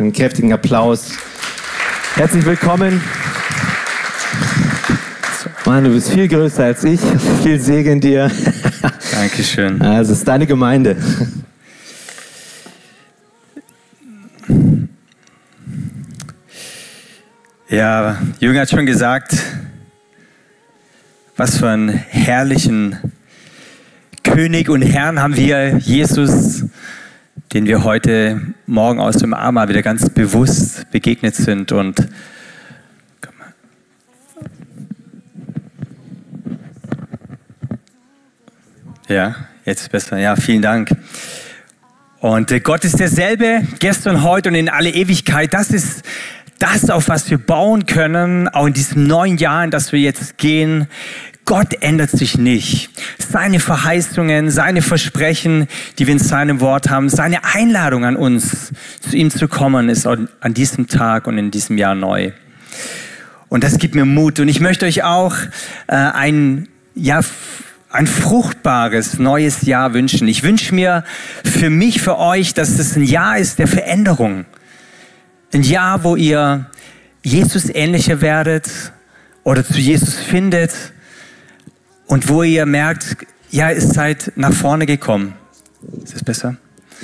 einen kräftigen Applaus. Herzlich willkommen. Mann, du bist viel größer als ich. Viel Segen dir. Dankeschön. Also, es ist deine Gemeinde. Ja, Jürgen hat schon gesagt, was für einen herrlichen König und Herrn haben wir, Jesus, den wir heute Morgen aus dem Arma wieder ganz bewusst begegnet sind. Und ja, jetzt ist besser. Ja, vielen Dank. Und Gott ist derselbe, gestern, heute und in alle Ewigkeit. Das ist das, auf was wir bauen können, auch in diesem neuen Jahr, in das wir jetzt gehen. Gott ändert sich nicht. Seine Verheißungen, seine Versprechen, die wir in seinem Wort haben, seine Einladung an uns, zu ihm zu kommen, ist an diesem Tag und in diesem Jahr neu. Und das gibt mir Mut. Und ich möchte euch auch ein fruchtbares neues Jahr wünschen. Ich wünsche mir für mich, für euch, dass es ein Jahr ist der Veränderung. Ein Jahr, wo ihr Jesus ähnlicher werdet oder zu Jesus findet und wo ihr merkt, ja, ihr seid nach vorne gekommen. Ist das besser?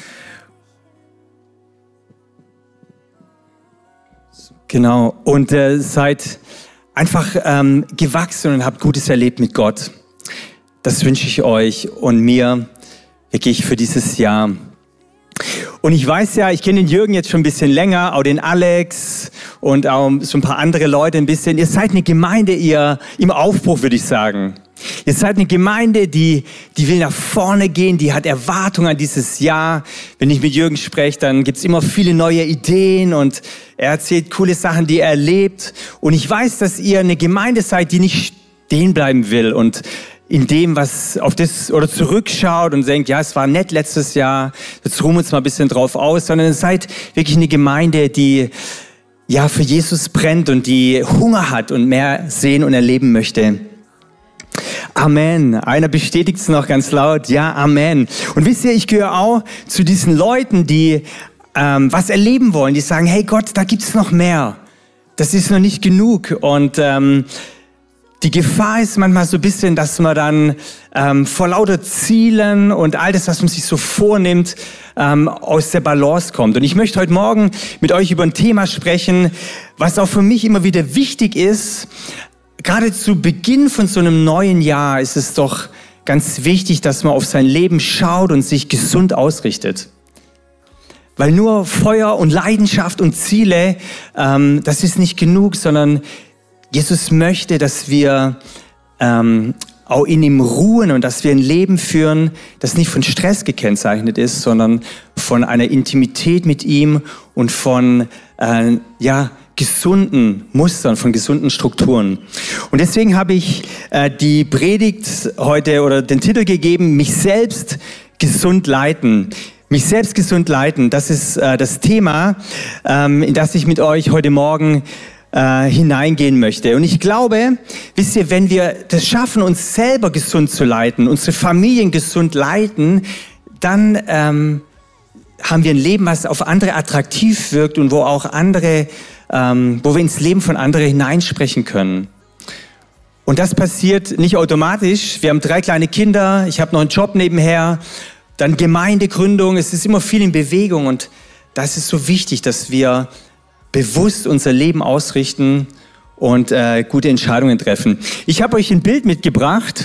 Genau. Und seid einfach gewachsen und habt Gutes erlebt mit Gott. Das wünsche ich euch und mir wirklich für dieses Jahr. Und ich weiß ja, ich kenne den Jürgen jetzt schon ein bisschen länger, auch den Alex und auch so ein paar andere Leute ein bisschen. Ihr seid eine Gemeinde, ihr im Aufbruch, würde ich sagen. Ihr seid eine Gemeinde, die will nach vorne gehen, die hat Erwartungen an dieses Jahr. Wenn ich mit Jürgen spreche, dann gibt's immer viele neue Ideen und er erzählt coole Sachen, die er erlebt. Und ich weiß, dass ihr eine Gemeinde seid, die nicht stehen bleiben will und in dem, was auf das oder zurückschaut und denkt, ja, es war nett letztes Jahr, jetzt ruhen wir uns mal ein bisschen drauf aus, sondern ihr seid wirklich eine Gemeinde, die ja für Jesus brennt und die Hunger hat und mehr sehen und erleben möchte. Amen. Einer bestätigt es noch ganz laut. Ja, Amen. Und wisst ihr, ich gehöre auch zu diesen Leuten, die was erleben wollen, die sagen, hey Gott, da gibt's noch mehr. Das ist noch nicht genug. Und die Gefahr ist manchmal so ein bisschen, dass man dann vor lauter Zielen und all das, was man sich so vornimmt, aus der Balance kommt. Und ich möchte heute Morgen mit euch über ein Thema sprechen, was auch für mich immer wieder wichtig ist. Gerade zu Beginn von so einem neuen Jahr ist es doch ganz wichtig, dass man auf sein Leben schaut und sich gesund ausrichtet. Weil nur Feuer und Leidenschaft und Ziele, das ist nicht genug, sondern Jesus möchte, dass wir auch in ihm ruhen und dass wir ein Leben führen, das nicht von Stress gekennzeichnet ist, sondern von einer Intimität mit ihm und von gesunden Mustern, von gesunden Strukturen. Und deswegen habe ich die Predigt heute oder den Titel gegeben, mich selbst gesund leiten. Mich selbst gesund leiten, das ist das Thema, in das ich mit euch heute Morgen hineingehen möchte. Und ich glaube, wisst ihr, wenn wir das schaffen, uns selber gesund zu leiten, unsere Familien gesund leiten, dann haben wir ein Leben, was auf andere attraktiv wirkt und wo auch andere, wo wir ins Leben von anderen hineinsprechen können. Und das passiert nicht automatisch. Wir haben 3 kleine Kinder, ich habe noch einen Job nebenher, dann Gemeindegründung, es ist immer viel in Bewegung und das ist so wichtig, dass wir bewusst unser Leben ausrichten und gute Entscheidungen treffen. Ich habe euch ein Bild mitgebracht.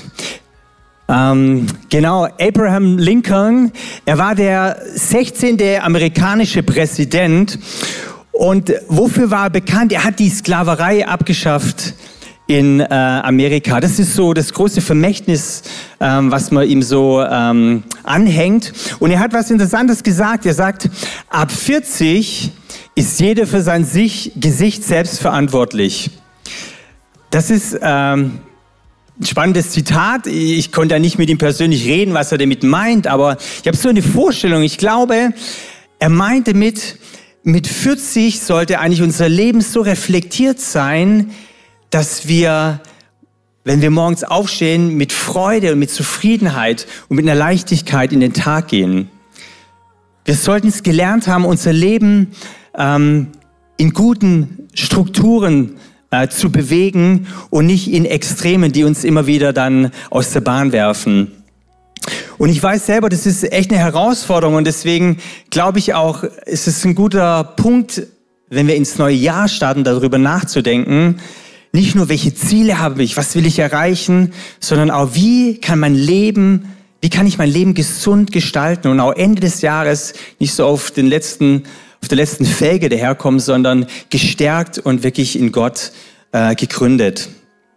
Genau, Abraham Lincoln, er war der 16. amerikanische Präsident. Und wofür war er bekannt? Er hat die Sklaverei abgeschafft in Amerika. Das ist so das große Vermächtnis, was man ihm so anhängt. Und er hat was Interessantes gesagt. Er sagt, ab 40 ist jeder für sein Gesicht selbst verantwortlich. Das ist ein spannendes Zitat. Ich konnte ja nicht mit ihm persönlich reden, was er damit meint, aber ich habe so eine Vorstellung. Ich glaube, er meinte mit 40 sollte eigentlich unser Leben so reflektiert sein, dass wir, wenn wir morgens aufstehen, mit Freude und mit Zufriedenheit und mit einer Leichtigkeit in den Tag gehen. Wir sollten es gelernt haben, unser Leben in guten Strukturen zu bewegen und nicht in Extremen, die uns immer wieder dann aus der Bahn werfen. Und ich weiß selber, das ist echt eine Herausforderung und deswegen glaube ich auch, es ist ein guter Punkt, wenn wir ins neue Jahr starten, darüber nachzudenken, nicht nur welche Ziele habe ich, was will ich erreichen, sondern auch wie kann ich mein Leben gesund gestalten und auch Ende des Jahres nicht so auf der letzten Felge daherkommen, sondern gestärkt und wirklich in Gott gegründet.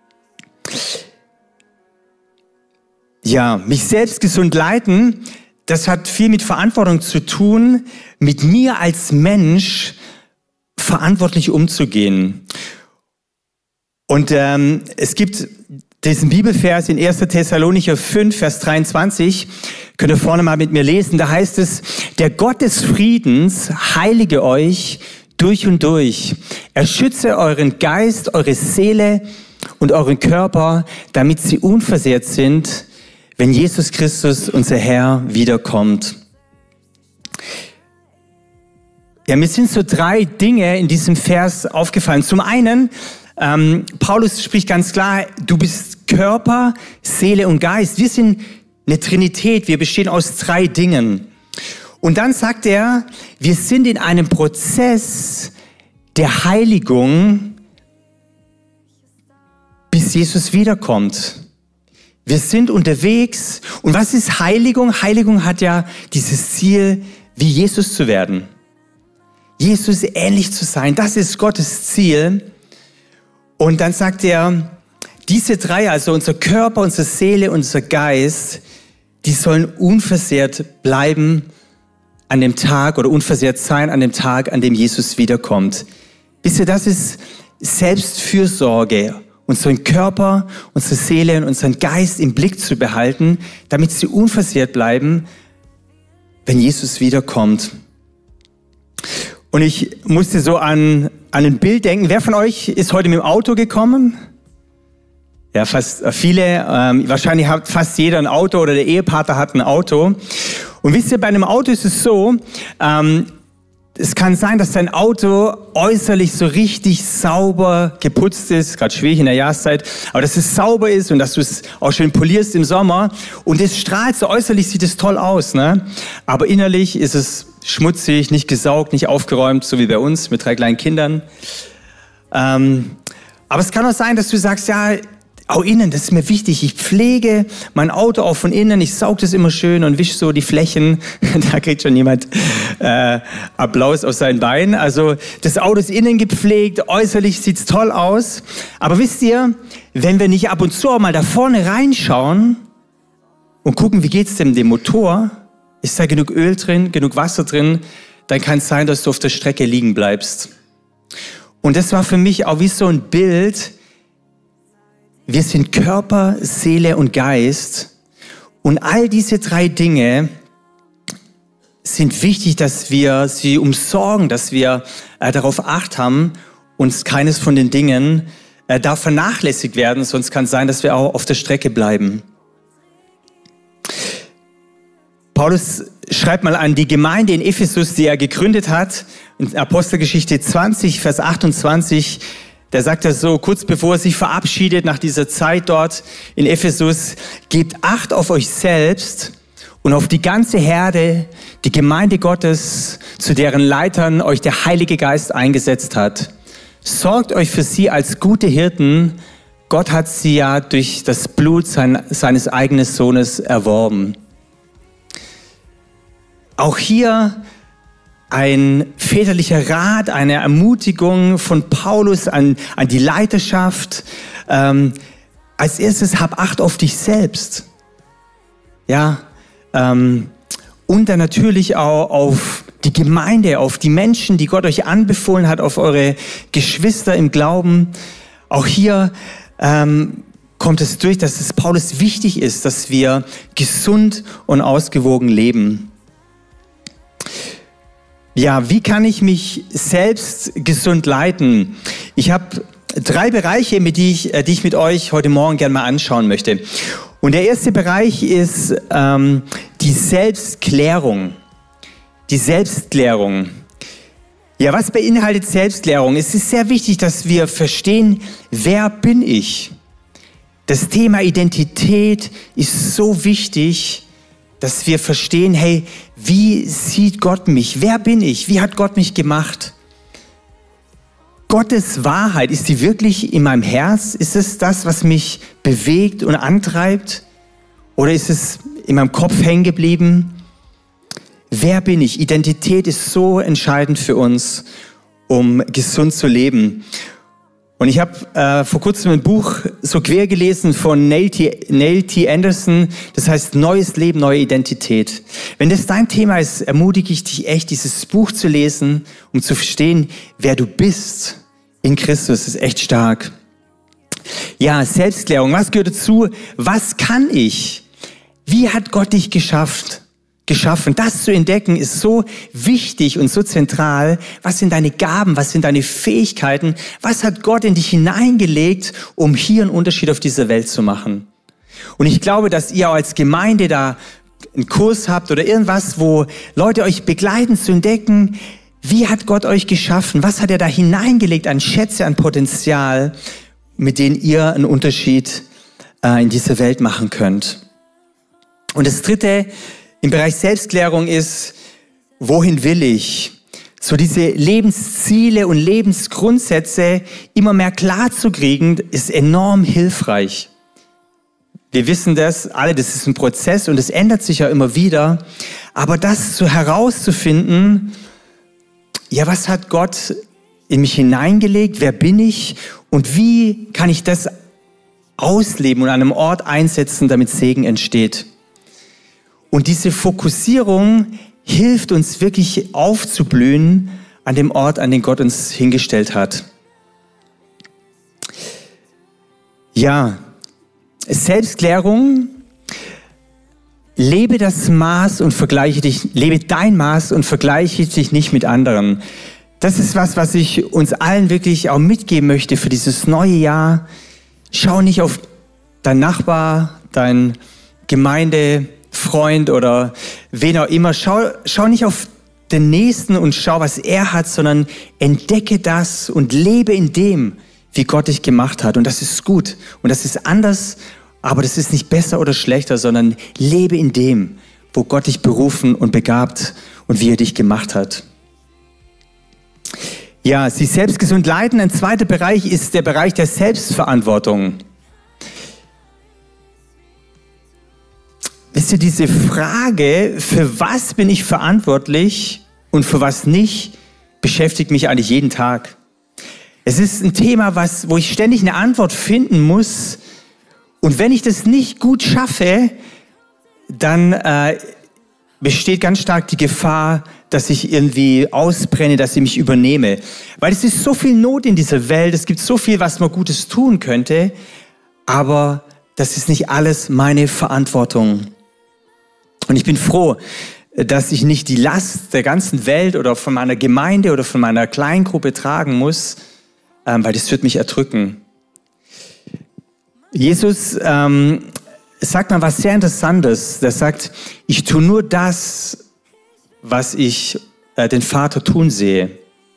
Ja, mich selbst gesund leiten, das hat viel mit Verantwortung zu tun, mit mir als Mensch verantwortlich umzugehen. Und es gibt diesen Bibelvers in 1. Thessalonicher 5, Vers 23, könnt ihr vorne mal mit mir lesen, da heißt es, der Gott des Friedens heilige euch durch und durch. Er schütze euren Geist, eure Seele und euren Körper, damit sie unversehrt sind, wenn Jesus Christus, unser Herr, wiederkommt. Ja, mir sind so 3 Dinge in diesem Vers aufgefallen. Zum einen, Paulus spricht ganz klar, du bist Körper, Seele und Geist. Wir sind eine Trinität, wir bestehen aus 3 Dingen. Und dann sagt er, wir sind in einem Prozess der Heiligung, bis Jesus wiederkommt. Wir sind unterwegs. Und was ist Heiligung? Heiligung hat ja dieses Ziel, wie Jesus zu werden. Jesus ähnlich zu sein, das ist Gottes Ziel. Und dann sagt er, diese 3, also unser Körper, unsere Seele, unser Geist, die sollen unversehrt bleiben an dem Tag oder unversehrt sein an dem Tag, an dem Jesus wiederkommt. Wisst ihr, das ist Selbstfürsorge, unseren Körper, unsere Seele und unseren Geist im Blick zu behalten, damit sie unversehrt bleiben, wenn Jesus wiederkommt. Und ich musste so an ein Bild denken. Wer von euch ist heute mit dem Auto gekommen? Ja, fast viele. Wahrscheinlich hat fast jeder ein Auto oder der Ehepartner hat ein Auto. Und wisst ihr, bei einem Auto ist es so, es kann sein, dass dein Auto äußerlich so richtig sauber geputzt ist, gerade schwierig in der Jahreszeit, aber dass es sauber ist und dass du es auch schön polierst im Sommer und es strahlt, so äußerlich sieht es toll aus, ne? Aber innerlich ist es schmutzig, nicht gesaugt, nicht aufgeräumt, so wie bei uns mit 3 kleinen Kindern. Aber es kann auch sein, dass du sagst, ja, auch innen, das ist mir wichtig. Ich pflege mein Auto auch von innen. Ich sauge das immer schön und wische so die Flächen. Da kriegt schon jemand Applaus auf sein Bein. Also das Auto ist innen gepflegt, äußerlich sieht's toll aus. Aber wisst ihr, wenn wir nicht ab und zu auch mal da vorne reinschauen und gucken, wie geht's denn dem Motor? Ist da genug Öl drin, genug Wasser drin? Dann kann es sein, dass du auf der Strecke liegen bleibst. Und das war für mich auch wie so ein Bild. Wir sind Körper, Seele und Geist. Und all diese 3 Dinge sind wichtig, dass wir sie umsorgen, dass wir darauf Acht haben und keines von den Dingen darf vernachlässigt werden, sonst kann es sein, dass wir auch auf der Strecke bleiben. Paulus schreibt mal an die Gemeinde in Ephesus, die er gegründet hat, in Apostelgeschichte 20, Vers 28, da sagt er so, kurz bevor er sich verabschiedet nach dieser Zeit dort in Ephesus, gebt Acht auf euch selbst und auf die ganze Herde, die Gemeinde Gottes, zu deren Leitern euch der Heilige Geist eingesetzt hat. Sorgt euch für sie als gute Hirten. Gott hat sie ja durch das Blut seines eigenen Sohnes erworben. Auch hier ein väterlicher Rat, eine Ermutigung von Paulus an die Leiterschaft. Als erstes, hab Acht auf dich selbst. Ja, und dann natürlich auch auf die Gemeinde, auf die Menschen, die Gott euch anbefohlen hat, auf eure Geschwister im Glauben. Auch hier kommt es durch, dass es Paulus wichtig ist, dass wir gesund und ausgewogen leben. Ja, wie kann ich mich selbst gesund leiten? Ich habe 3 Bereiche, die ich mit euch heute Morgen gerne mal anschauen möchte. Und der erste Bereich ist die Selbstklärung. Die Selbstklärung. Ja, was beinhaltet Selbstklärung? Es ist sehr wichtig, dass wir verstehen, wer bin ich? Das Thema Identität ist so wichtig, dass wir verstehen, hey, wie sieht Gott mich? Wer bin ich? Wie hat Gott mich gemacht? Gottes Wahrheit, ist die wirklich in meinem Herz? Ist es das, was mich bewegt und antreibt? Oder ist es in meinem Kopf hängen geblieben? Wer bin ich? Identität ist so entscheidend für uns, um gesund zu leben. Und ich habe vor kurzem ein Buch so quer gelesen von Neil T. Anderson, das heißt Neues Leben, neue Identität. Wenn das dein Thema ist, ermutige ich dich echt, dieses Buch zu lesen, um zu verstehen, wer du bist in Christus. Das ist echt stark. Ja, Selbstklärung, was gehört dazu? Was kann ich? Wie hat Gott dich geschaffen? Das zu entdecken ist so wichtig und so zentral. Was sind deine Gaben? Was sind deine Fähigkeiten? Was hat Gott in dich hineingelegt, um hier einen Unterschied auf dieser Welt zu machen? Und ich glaube, dass ihr auch als Gemeinde da einen Kurs habt oder irgendwas, wo Leute euch begleiten zu entdecken, wie hat Gott euch geschaffen? Was hat er da hineingelegt an Schätze, an Potenzial, mit denen ihr einen Unterschied in dieser Welt machen könnt? Und das Dritte im Bereich Selbstklärung ist, wohin will ich? So diese Lebensziele und Lebensgrundsätze immer mehr klar zu kriegen, ist enorm hilfreich. Wir wissen das alle, das ist ein Prozess und es ändert sich ja immer wieder. Aber das so herauszufinden, ja, was hat Gott in mich hineingelegt? Wer bin ich? Und wie kann ich das ausleben und an einem Ort einsetzen, damit Segen entsteht? Und diese Fokussierung hilft uns wirklich aufzublühen an dem Ort, an den Gott uns hingestellt hat. Ja, Selbstklärung, lebe dein Maß und vergleiche dich nicht mit anderen. Das ist was ich uns allen wirklich auch mitgeben möchte für dieses neue Jahr. Schau nicht auf deinen Nachbar, dein Gemeindefreund oder wen auch immer. Schau nicht auf den Nächsten und schau, was er hat, sondern entdecke das und lebe in dem, wie Gott dich gemacht hat. Und das ist gut. Und das ist anders, aber das ist nicht besser oder schlechter, sondern lebe in dem, wo Gott dich berufen und begabt und wie er dich gemacht hat. Ja, sich selbst gesund leiten. Ein zweiter Bereich ist der Bereich der Selbstverantwortung. Wisst ihr, diese Frage, für was bin ich verantwortlich und für was nicht, beschäftigt mich eigentlich jeden Tag. Es ist ein Thema, wo ich ständig eine Antwort finden muss. Und wenn ich das nicht gut schaffe, dann besteht ganz stark die Gefahr, dass ich irgendwie ausbrenne, dass ich mich übernehme. Weil es ist so viel Not in dieser Welt, es gibt so viel, was man Gutes tun könnte, aber das ist nicht alles meine Verantwortung. Und ich bin froh, dass ich nicht die Last der ganzen Welt oder von meiner Gemeinde oder von meiner Kleingruppe tragen muss, weil das wird mich erdrücken. Jesus sagt mal was sehr Interessantes. Der sagt, ich tue nur das, was ich den Vater tun sehe.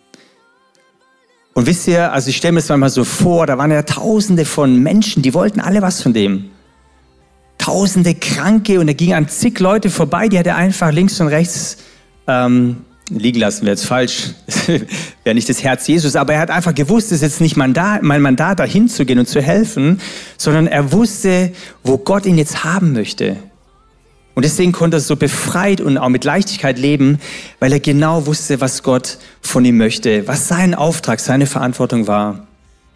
Und wisst ihr, also ich stelle mir das manchmal so vor, da waren ja Tausende von Menschen, die wollten alle was von dem. Tausende Kranke und er ging an zig Leute vorbei, die hat er einfach links und rechts liegen lassen, wäre jetzt falsch, wäre nicht das Herz Jesus, aber er hat einfach gewusst, es ist jetzt nicht mein Mandat, da hinzugehen und zu helfen, sondern er wusste, wo Gott ihn jetzt haben möchte. Und deswegen konnte er so befreit und auch mit Leichtigkeit leben, weil er genau wusste, was Gott von ihm möchte, was sein Auftrag, seine Verantwortung war.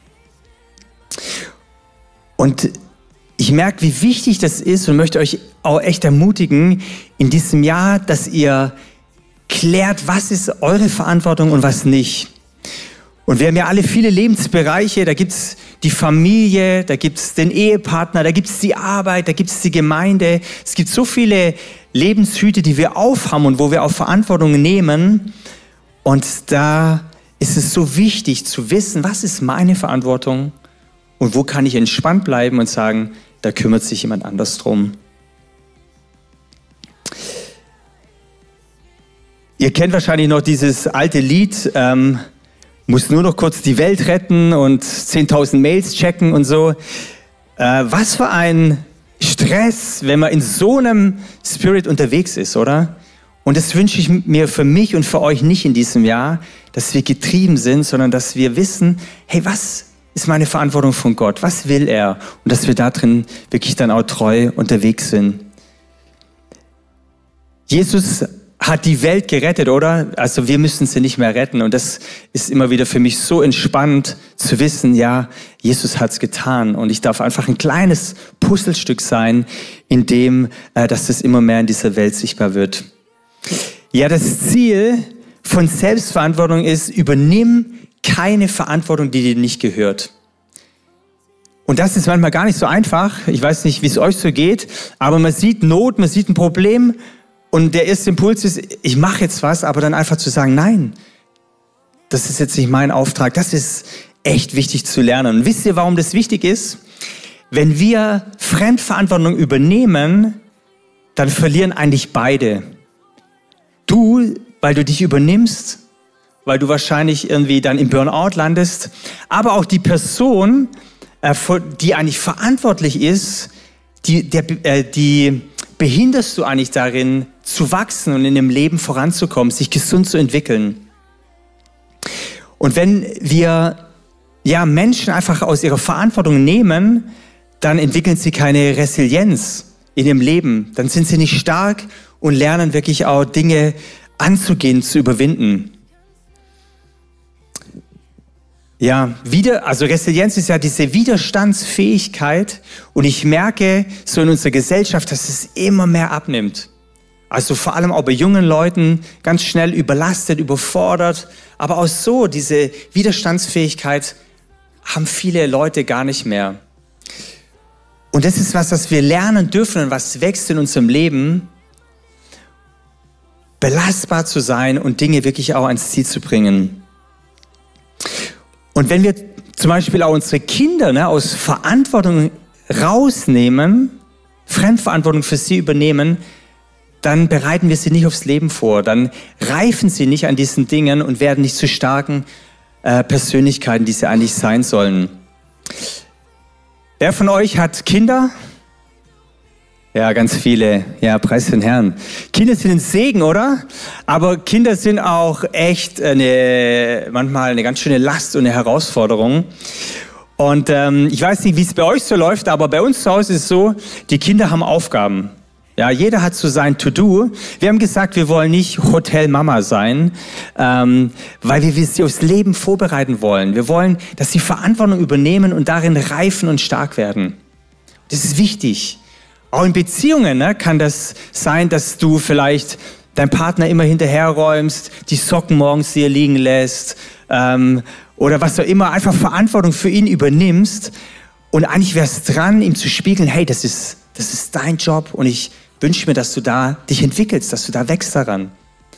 Und ich merke, wie wichtig das ist und möchte euch auch echt ermutigen, in diesem Jahr, dass ihr klärt, was ist eure Verantwortung und was nicht. Und wir haben ja alle viele Lebensbereiche, da gibt's die Familie, da gibt's den Ehepartner, da gibt's die Arbeit, da gibt's die Gemeinde. Es gibt so viele Lebenshüte, die wir aufhaben und wo wir auch Verantwortung nehmen. Und da ist es so wichtig zu wissen, was ist meine Verantwortung und wo kann ich entspannt bleiben und sagen, da kümmert sich jemand anders drum. Ihr kennt wahrscheinlich noch dieses alte Lied, muss nur noch kurz die Welt retten und 10.000 Mails checken und so. Was für ein Stress, wenn man in so einem Spirit unterwegs ist, oder? Und das wünsche ich mir für mich und für euch nicht in diesem Jahr, dass wir getrieben sind, sondern dass wir wissen, hey, was ist meine Verantwortung von Gott? Was will er? Und dass wir da drin wirklich dann auch treu unterwegs sind. Jesus hat die Welt gerettet, oder? Also wir müssen sie nicht mehr retten. Und das ist immer wieder für mich so entspannt zu wissen, ja, Jesus hat's getan. Und ich darf einfach ein kleines Puzzlestück sein, in dem, dass das immer mehr in dieser Welt sichtbar wird. Ja, das Ziel von Selbstverantwortung ist, übernimm keine Verantwortung, die dir nicht gehört. Und das ist manchmal gar nicht so einfach. Ich weiß nicht, wie es euch so geht, aber man sieht Not, man sieht ein Problem. Und der erste Impuls ist, ich mache jetzt was, aber dann einfach zu sagen, nein, das ist jetzt nicht mein Auftrag. Das ist echt wichtig zu lernen. Und wisst ihr, warum das wichtig ist? Wenn wir Fremdverantwortung übernehmen, dann verlieren eigentlich beide. Du, weil du dich übernimmst, weil du wahrscheinlich irgendwie dann im Burnout landest, aber auch die Person, die eigentlich verantwortlich ist, die behinderst du eigentlich darin, zu wachsen und in dem Leben voranzukommen, sich gesund zu entwickeln. Und wenn wir Menschen einfach aus ihrer Verantwortung nehmen, dann entwickeln sie keine Resilienz in ihrem Leben. Dann sind sie nicht stark und lernen wirklich auch Dinge anzugehen, zu überwinden. Ja, also Resilienz ist ja diese Widerstandsfähigkeit und ich merke so in unserer Gesellschaft, dass es immer mehr abnimmt. Also vor allem auch bei jungen Leuten ganz schnell überlastet, überfordert, aber auch so diese Widerstandsfähigkeit haben viele Leute gar nicht mehr. Und das ist was wir lernen dürfen und was wächst in unserem Leben, belastbar zu sein und Dinge wirklich auch ans Ziel zu bringen. Und wenn wir zum Beispiel auch unsere Kinder aus Verantwortung rausnehmen, Fremdverantwortung für sie übernehmen, dann bereiten wir sie nicht aufs Leben vor. Dann reifen sie nicht an diesen Dingen und werden nicht zu starken Persönlichkeiten, die sie eigentlich sein sollen. Wer von euch hat Kinder? Ja, ganz viele. Ja, preis den Herrn. Kinder sind ein Segen, oder? Aber Kinder sind auch echt manchmal eine ganz schöne Last und eine Herausforderung. Und ich weiß nicht, wie es bei euch so läuft, aber bei uns zu Hause ist es so, die Kinder haben Aufgaben. Ja, jeder hat so sein To-Do. Wir haben gesagt, wir wollen nicht Hotel-Mama sein, weil wir sie aufs Leben vorbereiten wollen. Wir wollen, dass sie Verantwortung übernehmen und darin reifen und stark werden. Das ist wichtig. Auch in Beziehungen kann das sein, dass du vielleicht deinem Partner immer hinterherräumst, die Socken morgens hier liegen lässt oder was auch immer, einfach Verantwortung für ihn übernimmst. Und eigentlich wäre es dran, ihm zu spiegeln, hey, das ist dein Job und ich wünsche mir, dass du da dich entwickelst, dass du da wächst daran.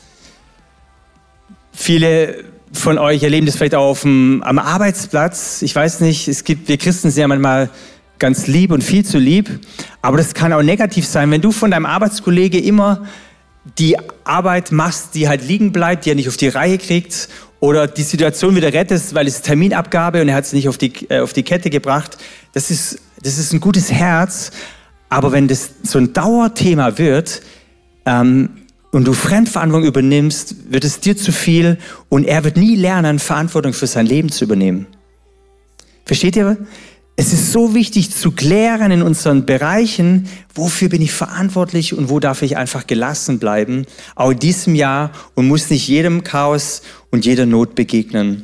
Viele von euch erleben das vielleicht auch am Arbeitsplatz. Ich weiß nicht, wir Christen sind ja manchmal ganz lieb und viel zu lieb, aber das kann auch negativ sein, wenn du von deinem Arbeitskollege immer die Arbeit machst, die halt liegen bleibt, die er nicht auf die Reihe kriegt oder die Situation wieder rettest, weil es Terminabgabe und er hat es nicht auf die Kette gebracht. Das ist ein gutes Herz, aber wenn das so ein Dauerthema wird und du Fremdverantwortung übernimmst, wird es dir zu viel und er wird nie lernen, Verantwortung für sein Leben zu übernehmen. Versteht ihr? Es ist so wichtig zu klären in unseren Bereichen, wofür bin ich verantwortlich und wo darf ich einfach gelassen bleiben, auch in diesem Jahr und muss nicht jedem Chaos und jeder Not begegnen.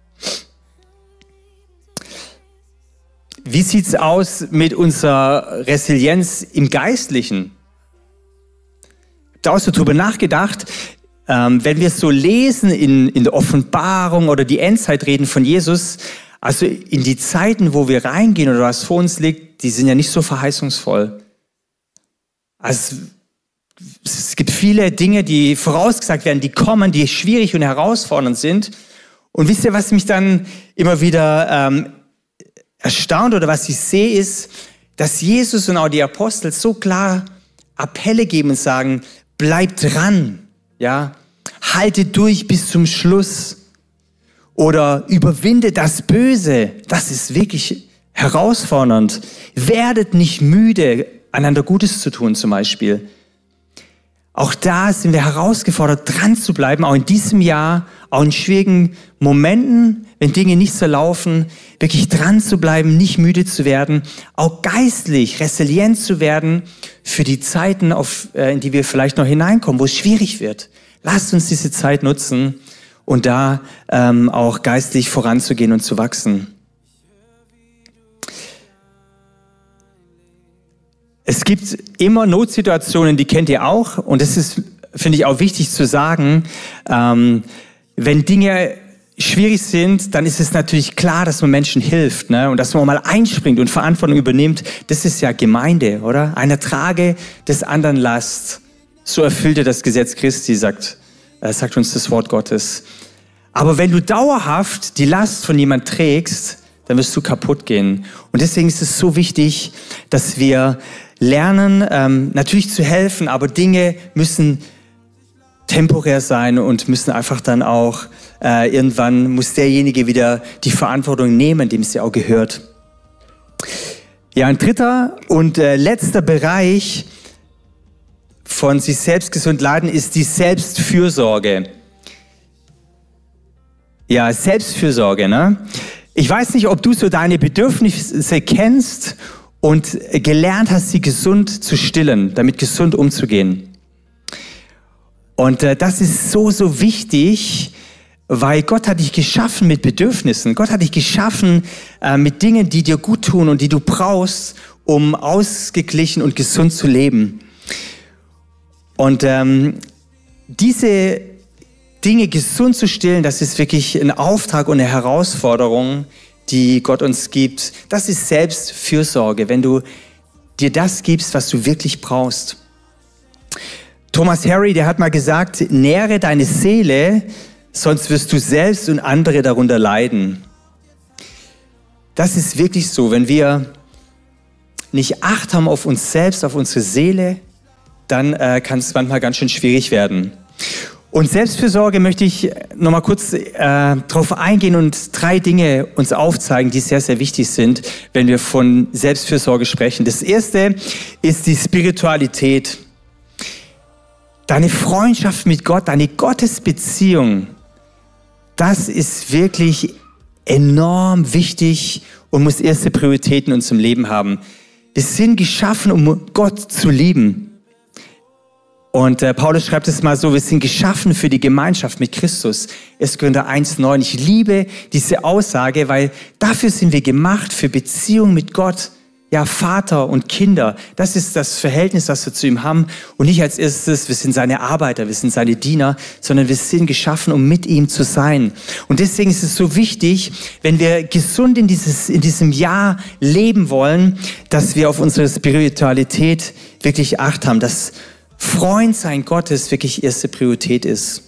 Wie sieht's aus mit unserer Resilienz im Geistlichen? Ich habe da auch so drüber nachgedacht, wenn wir so lesen in der Offenbarung oder die Endzeitreden von Jesus, also in die Zeiten, wo wir reingehen oder was vor uns liegt, die sind ja nicht so verheißungsvoll. Also es gibt viele Dinge, die vorausgesagt werden, die kommen, die schwierig und herausfordernd sind. Und wisst ihr, was mich dann immer wieder erstaunt oder was ich sehe, ist, dass Jesus und auch die Apostel so klar Appelle geben und sagen, bleibt dran, ja. halte durch bis zum Schluss. Oder überwinde das Böse. Das ist wirklich herausfordernd. Werdet nicht müde, einander Gutes zu tun zum Beispiel. Auch da sind wir herausgefordert, dran zu bleiben, auch in diesem Jahr, auch in schwierigen Momenten, wenn Dinge nicht so laufen, wirklich dran zu bleiben, nicht müde zu werden, auch geistlich resilient zu werden für die Zeiten, in die wir vielleicht noch hineinkommen, wo es schwierig wird. Lasst uns diese Zeit nutzen und da auch geistlich voranzugehen und zu wachsen. Es gibt immer Notsituationen, die kennt ihr auch. Und das ist, finde ich, auch wichtig zu sagen. Wenn Dinge schwierig sind, dann ist es natürlich klar, dass man Menschen hilft, ne? Und dass man mal einspringt und Verantwortung übernimmt. Das ist ja Gemeinde, oder? Einer trage des anderen Last. So erfüllte das Gesetz Christi, sagt uns das Wort Gottes. Aber wenn du dauerhaft die Last von jemand trägst, dann wirst du kaputt gehen. Und deswegen ist es so wichtig, dass wir lernen, natürlich zu helfen, aber Dinge müssen temporär sein und müssen einfach dann auch, irgendwann muss derjenige wieder die Verantwortung nehmen, dem es ja auch gehört. Ja, ein dritter und letzter Bereich von sich selbst gesund leiden ist die Selbstfürsorge. Ja, Selbstfürsorge, ne? Ich weiß nicht, ob du so deine Bedürfnisse kennst und gelernt hast, sie gesund zu stillen, damit gesund umzugehen. Und das ist so, so wichtig, weil Gott hat dich geschaffen mit Bedürfnissen. Gott hat dich geschaffen mit Dingen, die dir gut tun und die du brauchst, um ausgeglichen und gesund zu leben. Und diese Dinge gesund zu stillen, das ist wirklich ein Auftrag und eine Herausforderung, die Gott uns gibt. Das ist Selbstfürsorge, wenn du dir das gibst, was du wirklich brauchst. Thomas Harry, der hat mal gesagt, nähre deine Seele, sonst wirst du selbst und andere darunter leiden. Das ist wirklich so, wenn wir nicht Acht haben auf uns selbst, auf unsere Seele, dann kann es manchmal ganz schön schwierig werden. Und Selbstfürsorge möchte ich nochmal kurz drauf eingehen und 3 Dinge uns aufzeigen, die sehr, sehr wichtig sind, wenn wir von Selbstfürsorge sprechen. Das erste ist die Spiritualität. Deine Freundschaft mit Gott, deine Gottesbeziehung, das ist wirklich enorm wichtig und muss erste Prioritäten in unserem Leben haben. Wir sind geschaffen, um Gott zu lieben. Und Paulus schreibt es mal so, wir sind geschaffen für die Gemeinschaft mit Christus. 1. Korinther 1,9. Ich liebe diese Aussage, weil dafür sind wir gemacht, für Beziehung mit Gott. Ja, Vater und Kinder, das ist das Verhältnis, das wir zu ihm haben. Und nicht als erstes, wir sind seine Arbeiter, wir sind seine Diener, sondern wir sind geschaffen, um mit ihm zu sein. Und deswegen ist es so wichtig, wenn wir gesund in diesem Jahr leben wollen, dass wir auf unsere Spiritualität wirklich Acht haben, dass Freundsein Gottes wirklich erste Priorität ist.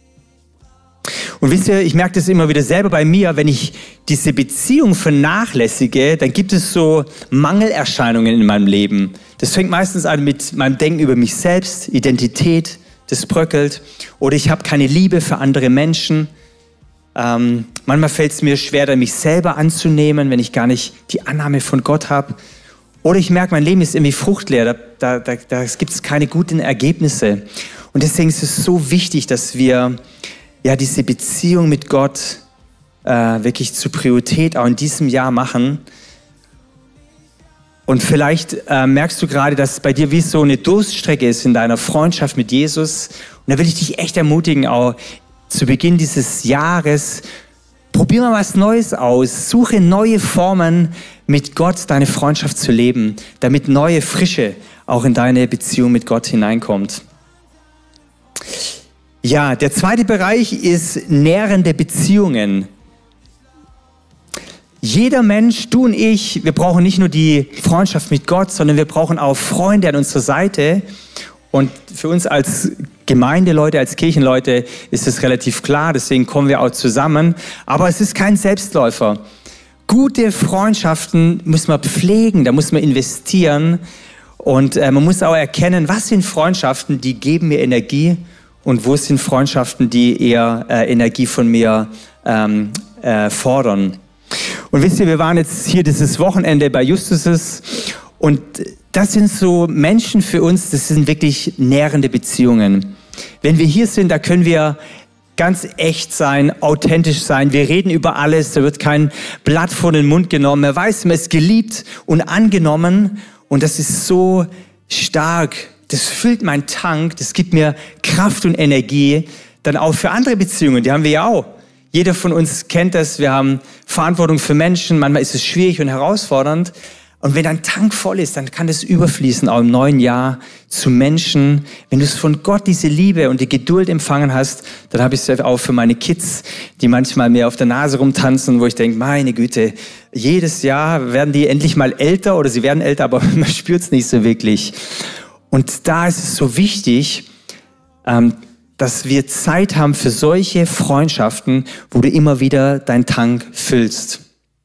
Und wisst ihr, ich merke das immer wieder selber bei mir, wenn ich diese Beziehung vernachlässige, dann gibt es so Mangelerscheinungen in meinem Leben. Das fängt meistens an mit meinem Denken über mich selbst, Identität, das bröckelt. Oder ich habe keine Liebe für andere Menschen. Manchmal fällt es mir schwer, mich selber anzunehmen, wenn ich gar nicht die Annahme von Gott habe. Oder ich merke, mein Leben ist irgendwie fruchtleer, da gibt es keine guten Ergebnisse. Und deswegen ist es so wichtig, dass wir diese Beziehung mit Gott wirklich zur Priorität auch in diesem Jahr machen. Und vielleicht merkst du gerade, dass bei dir wie so eine Durststrecke ist in deiner Freundschaft mit Jesus. Und da will ich dich echt ermutigen, auch zu Beginn dieses Jahres, probier mal was Neues aus. Suche neue Formen, mit Gott deine Freundschaft zu leben, damit neue Frische auch in deine Beziehung mit Gott hineinkommt. Ja, der zweite Bereich ist nährende Beziehungen. Jeder Mensch, du und ich, wir brauchen nicht nur die Freundschaft mit Gott, sondern wir brauchen auch Freunde an unserer Seite. Und für uns als Gemeindeleute, als Kirchenleute ist es relativ klar, deswegen kommen wir auch zusammen. Aber es ist kein Selbstläufer. Gute Freundschaften muss man pflegen, da muss man investieren. Und man muss auch erkennen, was sind Freundschaften, die geben mir Energie und wo sind Freundschaften, die eher Energie von mir fordern. Und wisst ihr, wir waren jetzt hier dieses Wochenende bei Justus und das sind so Menschen für uns, das sind wirklich nährende Beziehungen. Wenn wir hier sind, da können wir ganz echt sein, authentisch sein. Wir reden über alles, da wird kein Blatt vor den Mund genommen. Er weiß, man ist geliebt und angenommen und das ist so stark. Das füllt meinen Tank, das gibt mir Kraft und Energie, dann auch für andere Beziehungen, die haben wir ja auch. Jeder von uns kennt das, wir haben Verantwortung für Menschen, manchmal ist es schwierig und herausfordernd. Und wenn dein Tank voll ist, dann kann das überfließen, auch im neuen Jahr zu Menschen. Wenn du es von Gott, diese Liebe und die Geduld empfangen hast, dann habe ich es auch für meine Kids, die manchmal mir auf der Nase rumtanzen, wo ich denke, meine Güte, jedes Jahr werden die endlich mal älter oder sie werden älter, aber man spürt es nicht so wirklich. Und da ist es so wichtig, dass wir Zeit haben für solche Freundschaften, wo du immer wieder deinen Tank füllst.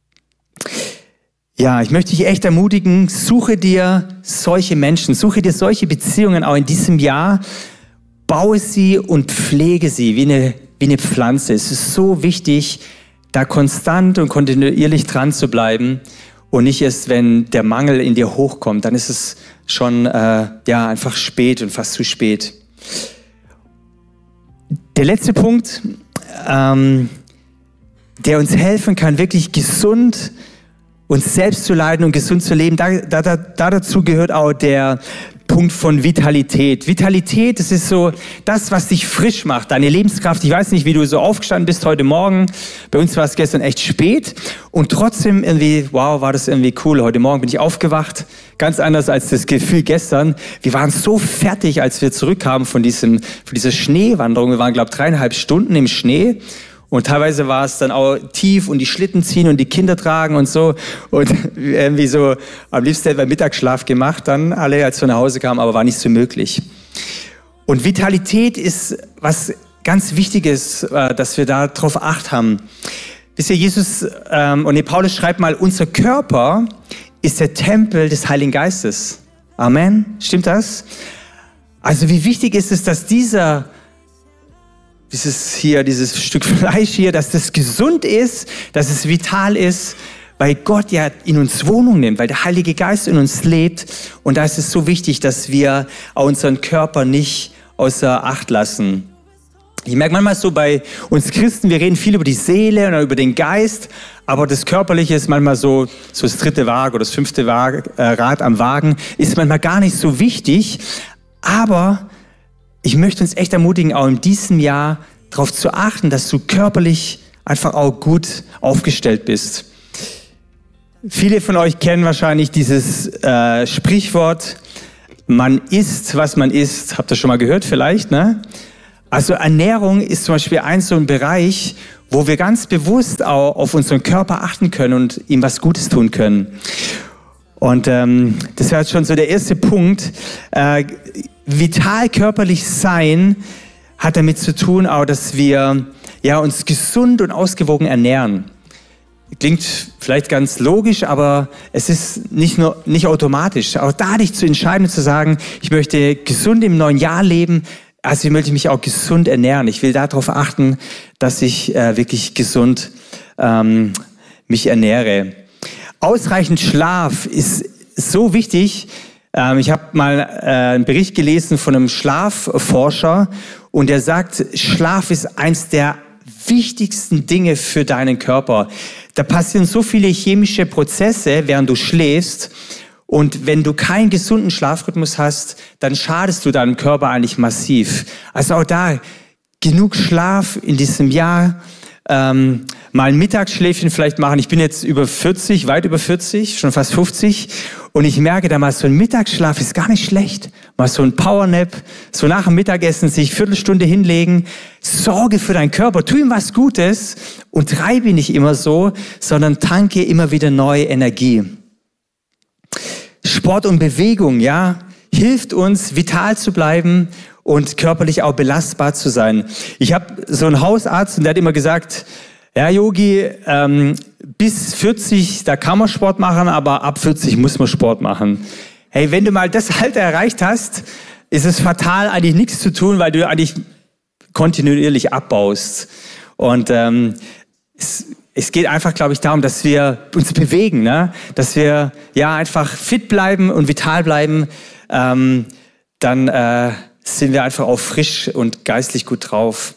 Ja, ich möchte dich echt ermutigen, suche dir solche Menschen, suche dir solche Beziehungen auch in diesem Jahr, baue sie und pflege sie wie eine Pflanze. Es ist so wichtig, da konstant und kontinuierlich dran zu bleiben und nicht erst, wenn der Mangel in dir hochkommt, dann ist es schon einfach spät und fast zu spät. Der letzte Punkt, der uns helfen kann, wirklich gesund uns selbst zu leiden und gesund zu leben, dazu gehört auch der Punkt von Vitalität. Vitalität, das ist so das, was dich frisch macht, deine Lebenskraft. Ich weiß nicht, wie du so aufgestanden bist heute Morgen. Bei uns war es gestern echt spät und trotzdem irgendwie, wow, war das irgendwie cool. Heute Morgen bin ich aufgewacht, ganz anders als das Gefühl gestern. Wir waren so fertig, als wir zurückkamen von dieser Schneewanderung. Wir waren, glaube ich, 3,5 Stunden im Schnee. Und teilweise war es dann auch tief und die Schlitten ziehen und die Kinder tragen und so. Und irgendwie so am liebsten hätten wir Mittagsschlaf gemacht dann alle, als wir nach Hause kamen, aber war nicht so möglich. Und Vitalität ist was ganz Wichtiges, dass wir da drauf Acht haben. Wisst ihr, Paulus schreibt mal, unser Körper ist der Tempel des Heiligen Geistes. Amen. Stimmt das? Also wie wichtig ist es, dass dieses Stück Fleisch hier, dass das gesund ist, dass es vital ist, weil Gott ja in uns Wohnung nimmt, weil der Heilige Geist in uns lebt. Und da ist es so wichtig, dass wir unseren Körper nicht außer Acht lassen. Ich merke manchmal so bei uns Christen, wir reden viel über die Seele und über den Geist, aber das Körperliche ist manchmal so das 3. Rad oder das 5. Rad am Wagen, ist manchmal gar nicht so wichtig, aber ich möchte uns echt ermutigen, auch in diesem Jahr darauf zu achten, dass du körperlich einfach auch gut aufgestellt bist. Viele von euch kennen wahrscheinlich dieses Sprichwort, man isst, was man isst. Habt ihr schon mal gehört vielleicht, ne? Also Ernährung ist zum Beispiel so ein Bereich, wo wir ganz bewusst auch auf unseren Körper achten können und ihm was Gutes tun können. Und das wäre schon so der erste Punkt. Vital körperlich sein hat damit zu tun, auch, dass wir uns gesund und ausgewogen ernähren. Klingt vielleicht ganz logisch, aber es ist nicht automatisch. Auch da dich zu entscheiden und zu sagen, ich möchte gesund im neuen Jahr leben, also ich möchte mich auch gesund ernähren. Ich will darauf achten, dass ich wirklich gesund mich ernähre. Ausreichend Schlaf ist so wichtig. Ich habe mal einen Bericht gelesen von einem Schlafforscher und der sagt, Schlaf ist eins der wichtigsten Dinge für deinen Körper. Da passieren so viele chemische Prozesse, während du schläfst. Und wenn du keinen gesunden Schlafrhythmus hast, dann schadest du deinem Körper eigentlich massiv. Also auch da genug Schlaf in diesem Jahr. Mal ein Mittagsschläfchen vielleicht machen. Ich bin jetzt über 40, weit über 40, schon fast 50. Und ich merke, da mal so ein Mittagsschlaf ist gar nicht schlecht. Mal so ein Powernap, so nach dem Mittagessen sich 1/4 hinlegen. Sorge für deinen Körper, tu ihm was Gutes und treibe ihn nicht immer so, sondern tanke immer wieder neue Energie. Sport und Bewegung, hilft uns, vital zu bleiben und körperlich auch belastbar zu sein. Ich habe so einen Hausarzt und der hat immer gesagt, ja Yogi, bis 40, da kann man Sport machen, aber ab 40 muss man Sport machen. Hey, wenn du mal das Alter erreicht hast, ist es fatal, eigentlich nichts zu tun, weil du eigentlich kontinuierlich abbaust. Und es geht einfach, glaube ich, darum, dass wir uns bewegen, ne? Dass wir ja einfach fit bleiben und vital bleiben. Dann sind wir einfach auch frisch und geistlich gut drauf.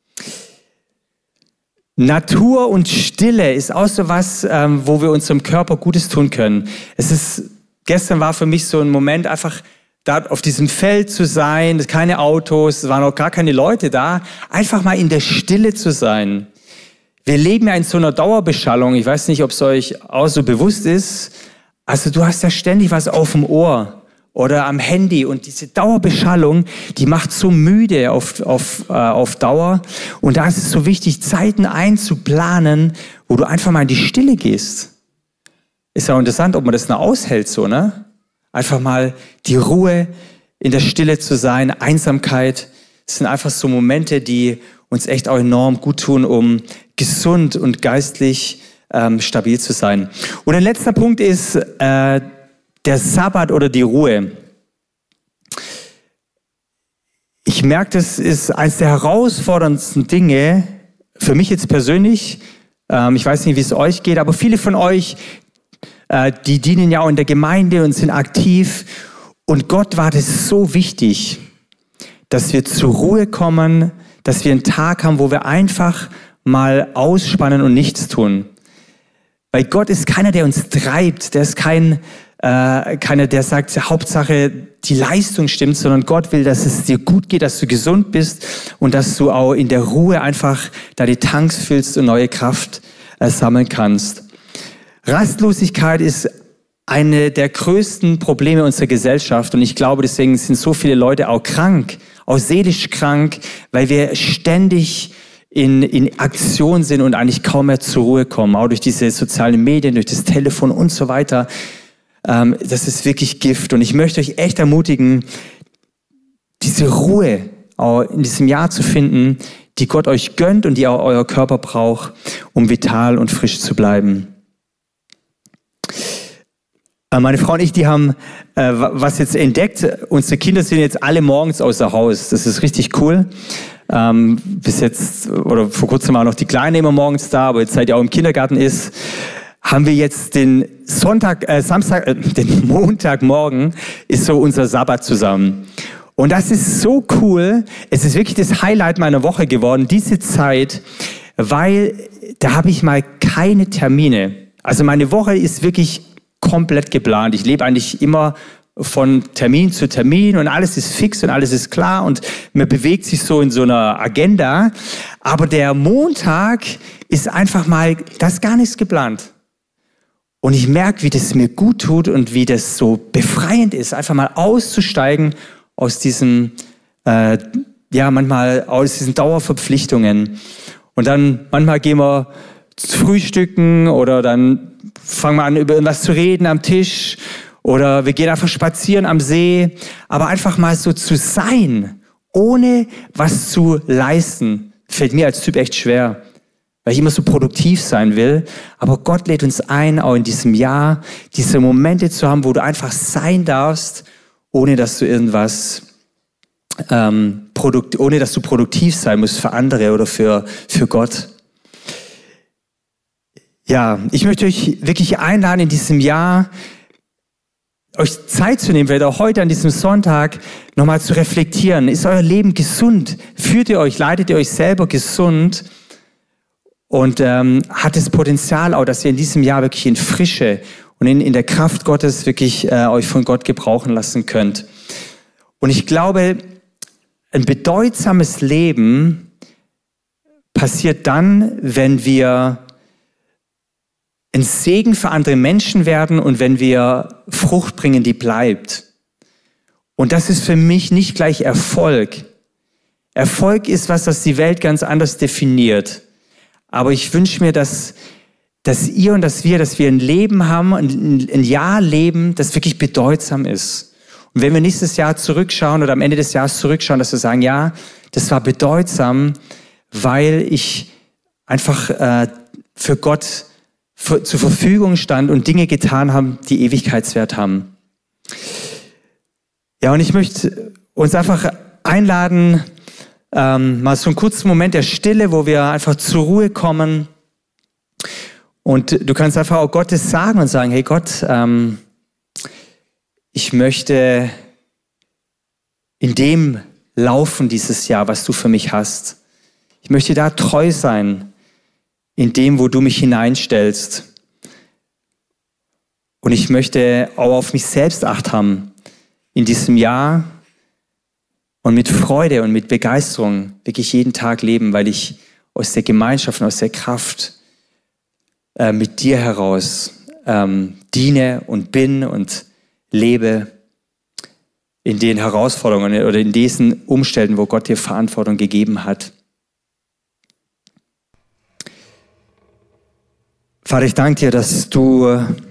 Natur und Stille ist auch so was, wo wir unserem Körper Gutes tun können. Gestern war für mich so ein Moment, einfach da auf diesem Feld zu sein, keine Autos, es waren auch gar keine Leute da, einfach mal in der Stille zu sein. Wir leben ja in so einer Dauerbeschallung, ich weiß nicht, ob es euch auch so bewusst ist. Also du hast ja ständig was auf dem Ohr oder am Handy und diese Dauerbeschallung, die macht so müde auf Dauer. Und da ist es so wichtig, Zeiten einzuplanen, wo du einfach mal in die Stille gehst. Ist ja auch interessant, ob man das noch aushält so, ne? Einfach mal die Ruhe, in der Stille zu sein, Einsamkeit. Das sind einfach so Momente, die uns echt auch enorm gut tun, um gesund und geistlich stabil zu sein. Und ein letzter Punkt ist der Sabbat oder die Ruhe. Ich merke, das ist eines der herausforderndsten Dinge, für mich jetzt persönlich. Ich weiß nicht, wie es euch geht, aber viele von euch, die dienen ja auch in der Gemeinde und sind aktiv. Und Gott war das so wichtig, dass wir zur Ruhe kommen, dass wir einen Tag haben, wo wir einfach mal ausspannen und nichts tun. Weil Gott ist keiner, der uns treibt, der ist keiner, der sagt, Hauptsache die Leistung stimmt, sondern Gott will, dass es dir gut geht, dass du gesund bist und dass du auch in der Ruhe einfach da die Tanks füllst und neue Kraft sammeln kannst. Rastlosigkeit ist eine der größten Probleme unserer Gesellschaft und ich glaube, deswegen sind so viele Leute auch krank, auch seelisch krank, weil wir ständig in Aktion sind und eigentlich kaum mehr zur Ruhe kommen, auch durch diese sozialen Medien, durch das Telefon und so weiter. Das ist wirklich Gift und ich möchte euch echt ermutigen, diese Ruhe auch in diesem Jahr zu finden, die Gott euch gönnt und die auch euer Körper braucht, um vital und frisch zu bleiben. Meine Frau und ich, die haben was jetzt entdeckt. Unsere Kinder sind jetzt alle morgens außer Haus. Das ist richtig cool. Bis jetzt, oder vor kurzem war noch die Kleine immer morgens da, aber jetzt seit ihr auch im Kindergarten ist, haben wir jetzt den Montagmorgen ist so unser Sabbat zusammen. Und das ist so cool. Es ist wirklich das Highlight meiner Woche geworden, diese Zeit, weil da habe ich mal keine Termine. Also meine Woche ist wirklich komplett geplant. Ich lebe eigentlich immer von Termin zu Termin und alles ist fix und alles ist klar und man bewegt sich so in so einer Agenda. Aber der Montag ist einfach mal, da ist gar nichts geplant. Und ich merke, wie das mir gut tut und wie das so befreiend ist, einfach mal auszusteigen aus diesen, manchmal aus diesen Dauerverpflichtungen. Und dann manchmal gehen wir frühstücken oder dann fangen wir an, über irgendwas zu reden am Tisch oder wir gehen einfach spazieren am See, aber einfach mal so zu sein, ohne was zu leisten, fällt mir als Typ echt schwer, weil ich immer so produktiv sein will. Aber Gott lädt uns ein, auch in diesem Jahr diese Momente zu haben, wo du einfach sein darfst, ohne dass du irgendwas, ohne dass du produktiv sein musst für andere oder für Gott. Ja, ich möchte euch wirklich einladen, in diesem Jahr euch Zeit zu nehmen, vielleicht auch heute an diesem Sonntag nochmal zu reflektieren. Ist euer Leben gesund? Leitet ihr euch selber gesund? Und hat das Potenzial auch, dass ihr in diesem Jahr wirklich in Frische und in der Kraft Gottes wirklich euch von Gott gebrauchen lassen könnt. Und ich glaube, ein bedeutsames Leben passiert dann, wenn wir ein Segen für andere Menschen werden und wenn wir Frucht bringen, die bleibt. Und das ist für mich nicht gleich Erfolg. Erfolg ist was, das die Welt ganz anders definiert. Aber ich wünsche mir, dass ihr und dass wir ein Leben haben, ein Jahr leben, das wirklich bedeutsam ist. Und wenn wir nächstes Jahr zurückschauen oder am Ende des Jahres zurückschauen, dass wir sagen, ja, das war bedeutsam, weil ich einfach für Gott zur Verfügung stand und Dinge getan haben, die Ewigkeitswert haben. Ja, und ich möchte uns einfach einladen, mal so einen kurzen Moment der Stille, wo wir einfach zur Ruhe kommen. Und du kannst einfach auch Gottes sagen und sagen, hey Gott, ich möchte in dem laufen dieses Jahr, was du für mich hast. Ich möchte da treu sein, in dem, wo du mich hineinstellst. Und ich möchte auch auf mich selbst Acht haben in diesem Jahr und mit Freude und mit Begeisterung wirklich jeden Tag leben, weil ich aus der Gemeinschaft und aus der Kraft mit dir heraus diene und bin und lebe in den Herausforderungen oder in diesen Umständen, wo Gott dir Verantwortung gegeben hat. Vater, ich danke dir, dass du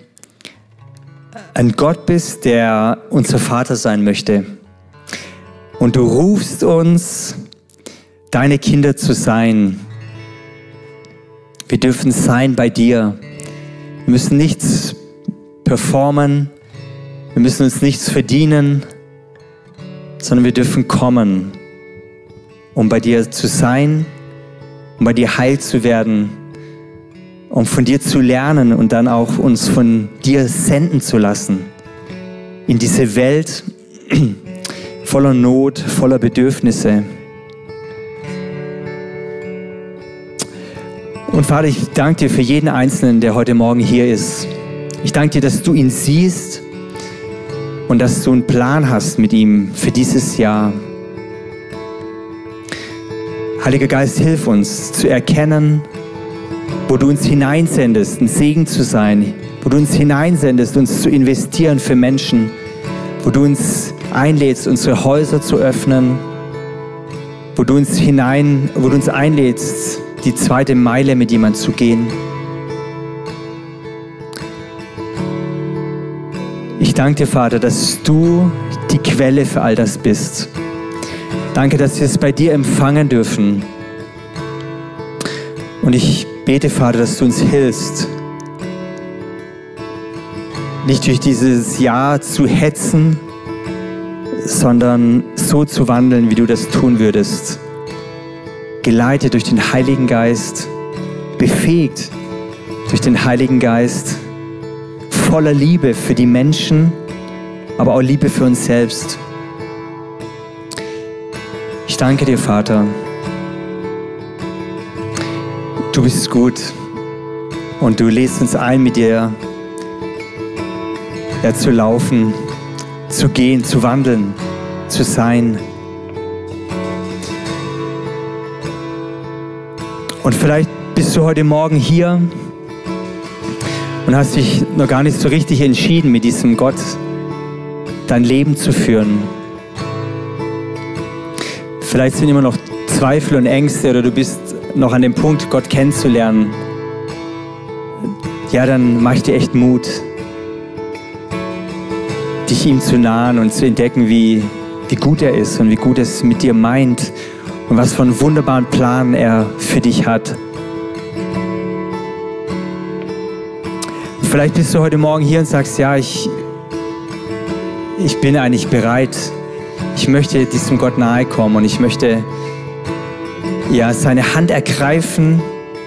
ein Gott bist, der unser Vater sein möchte. Und du rufst uns, deine Kinder zu sein. Wir dürfen sein bei dir. Wir müssen nichts performen. Wir müssen uns nichts verdienen, sondern wir dürfen kommen, um bei dir zu sein, um bei dir heil zu werden, um von dir zu lernen und dann auch uns von dir senden zu lassen in diese Welt voller Not, voller Bedürfnisse. Und Vater, ich danke dir für jeden Einzelnen, der heute Morgen hier ist. Ich danke dir, dass du ihn siehst und dass du einen Plan hast mit ihm für dieses Jahr. Heiliger Geist, hilf uns zu erkennen, wo du uns hineinsendest, ein Segen zu sein, wo du uns hineinsendest, uns zu investieren für Menschen, wo du uns einlädst, unsere Häuser zu öffnen, wo du uns einlädst, die zweite Meile mit jemandem zu gehen. Ich danke dir, Vater, dass du die Quelle für all das bist. Danke, dass wir es bei dir empfangen dürfen. Und ich bete, Vater, dass du uns hilfst, nicht durch dieses Jahr zu hetzen, sondern so zu wandeln, wie du das tun würdest. Geleitet durch den Heiligen Geist, befähigt durch den Heiligen Geist, voller Liebe für die Menschen, aber auch Liebe für uns selbst. Ich danke dir, Vater. Du bist gut und du lädst uns ein, mit dir zu laufen, zu gehen, zu wandeln, zu sein. Und vielleicht bist du heute Morgen hier und hast dich noch gar nicht so richtig entschieden, mit diesem Gott dein Leben zu führen. Vielleicht sind immer noch Zweifel und Ängste oder du bist noch an dem Punkt, Gott kennenzulernen. Ja, dann mach ich dir echt Mut, dich ihm zu nahen und zu entdecken, wie gut er ist und wie gut es mit dir meint und was für einen wunderbaren Plan er für dich hat. Und vielleicht bist du heute Morgen hier und sagst, ja, ich bin eigentlich bereit. Ich möchte diesem Gott nahe kommen und ich möchte seine Hand ergreifen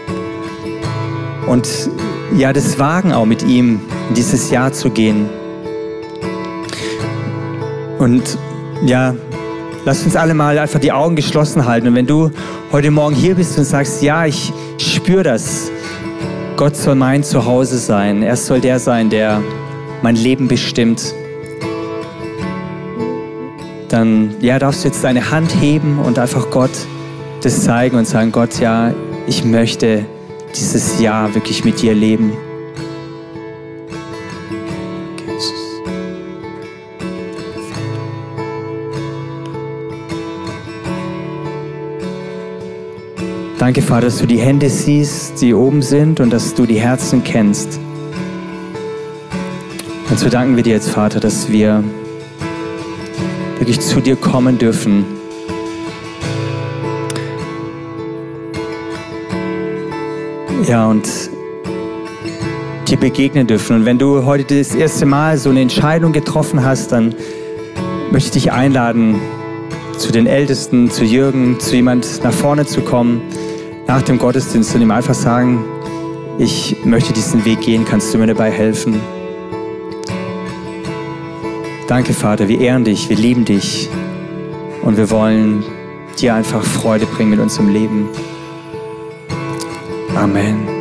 und das wagen auch mit ihm in dieses Jahr zu gehen. Und lass uns alle mal einfach die Augen geschlossen halten. Und wenn du heute Morgen hier bist und sagst, ja, ich spüre das, Gott soll mein Zuhause sein. Er soll der sein, der mein Leben bestimmt. Dann darfst du jetzt deine Hand heben und einfach Gott das zeigen und sagen, Gott, ja, ich möchte dieses Jahr wirklich mit dir leben. Danke, Vater, dass du die Hände siehst, die oben sind und dass du die Herzen kennst. Und so danken wir dir jetzt, Vater, dass wir wirklich zu dir kommen dürfen. Ja, und dir begegnen dürfen. Und wenn du heute das erste Mal so eine Entscheidung getroffen hast, dann möchte ich dich einladen, zu den Ältesten, zu Jürgen, zu jemand nach vorne zu kommen, nach dem Gottesdienst und ihm einfach sagen, ich möchte diesen Weg gehen, kannst du mir dabei helfen? Danke, Vater, wir ehren dich, wir lieben dich und wir wollen dir einfach Freude bringen mit unserem Leben. Amen.